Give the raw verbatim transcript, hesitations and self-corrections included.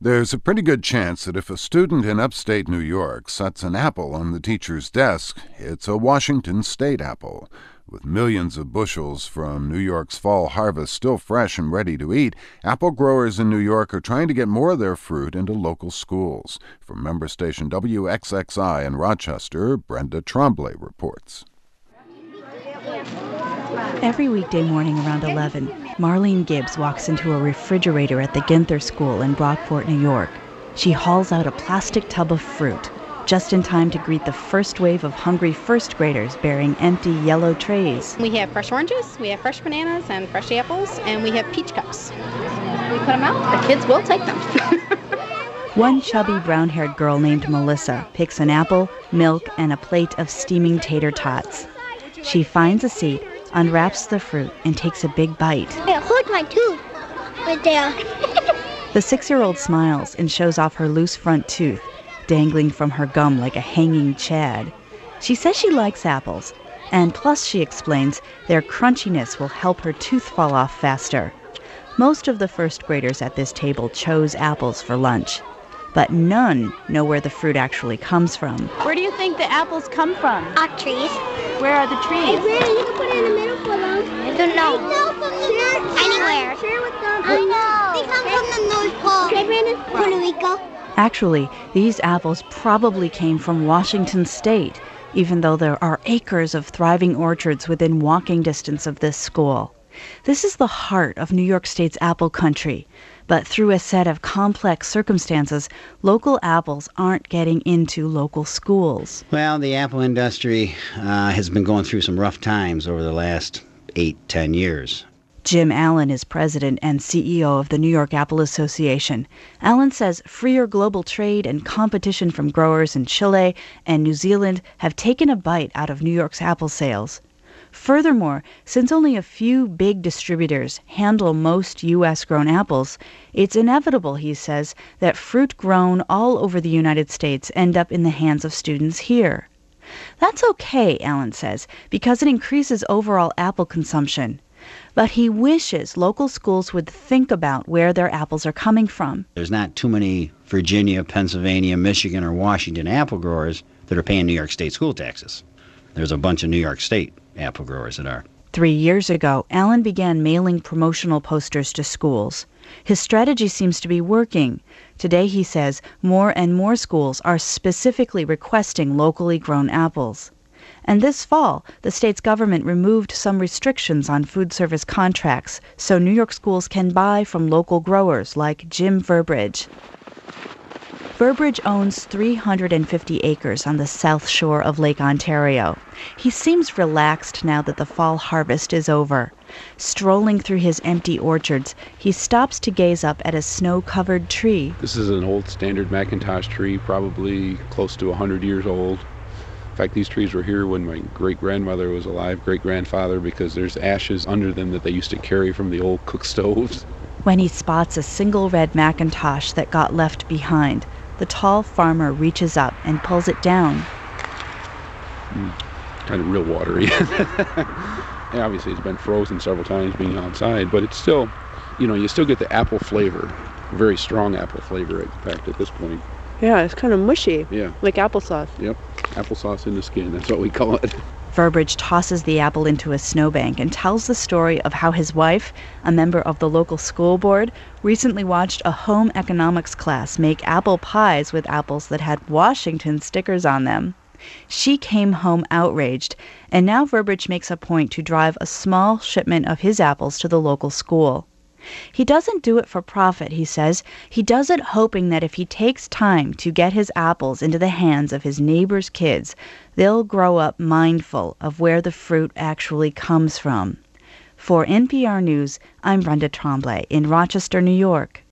There's a pretty good chance that if a student in upstate New York sets an apple on the teacher's desk, it's a Washington State apple. With millions of bushels from New York's fall harvest still fresh and ready to eat, apple growers in New York are trying to get more of their fruit into local schools. From member station W X X I in Rochester, Brenda Tremblay reports. Every weekday morning around eleven, Marlene Gibbs walks into a refrigerator at the Ginther School in Brockport, New York. She hauls out a plastic tub of fruit, just in time to greet the first wave of hungry first graders bearing empty yellow trays. We have fresh oranges, we have fresh bananas and fresh apples, and we have peach cups. We put them out, the kids will take them. One chubby brown-haired girl named Melissa picks an apple, milk, and a plate of steaming tater tots. She finds a seat, unwraps the fruit, and takes a big bite. It hurt my tooth right there. The six-year-old smiles and shows off her loose front tooth, dangling from her gum like a hanging chad. She says she likes apples, and plus, she explains, their crunchiness will help her tooth fall off faster. Most of the first graders at this table chose apples for lunch, but none know where the fruit actually comes from. Where do you think the apples come from? Our trees. Where are the trees? Hey, really, you can put it in the middle for them. I don't know. Share, anywhere. Share with them. I know. They come from the North Pole. They ran in Puerto Rico. Actually, these apples probably came from Washington State, even though there are acres of thriving orchards within walking distance of this school. This is the heart of New York State's apple country, but through a set of complex circumstances, local apples aren't getting into local schools. Well, the apple industry uh, has been going through some rough times over the last eight, ten years. Jim Allen is president and C E O of the New York Apple Association. Allen says freer global trade and competition from growers in Chile and New Zealand have taken a bite out of New York's apple sales. Furthermore, since only a few big distributors handle most U S-grown apples, it's inevitable, he says, that fruit grown all over the United States end up in the hands of students here. That's okay, Allen says, because it increases overall apple consumption. But he wishes local schools would think about where their apples are coming from. There's not too many Virginia, Pennsylvania, Michigan, or Washington apple growers that are paying New York State school taxes. There's a bunch of New York State apple growers that are. Three years ago, Allen began mailing promotional posters to schools. His strategy seems to be working. Today, he says, more and more schools are specifically requesting locally grown apples. And this fall, the state's government removed some restrictions on food service contracts so New York schools can buy from local growers like Jim Verberidge. Verberidge owns three hundred fifty acres on the south shore of Lake Ontario. He seems relaxed now that the fall harvest is over. Strolling through his empty orchards, he stops to gaze up at a snow-covered tree. This is an old standard McIntosh tree, probably close to one hundred years old. In fact, these trees were here when my great-grandmother was alive, great-grandfather, because there's ashes under them that they used to carry from the old cook stoves. When he spots a single red McIntosh that got left behind, the tall farmer reaches up and pulls it down. Mm, kind of real watery. And obviously, it's been frozen several times being outside, but it's still, you know, you still get the apple flavor, very strong apple flavor, in fact, at this point. Yeah, it's kind of mushy. Yeah. Like applesauce. Yep. Applesauce in the skin. That's what we call it. Verberidge tosses the apple into a snowbank and tells the story of how his wife, a member of the local school board, recently watched a home economics class make apple pies with apples that had Washington stickers on them. She came home outraged, and now Verberidge makes a point to drive a small shipment of his apples to the local school. He doesn't do it for profit, he says. He does it hoping that if he takes time to get his apples into the hands of his neighbors' kids, they'll grow up mindful of where the fruit actually comes from. For N P R News, I'm Brenda Tremblay in Rochester, New York.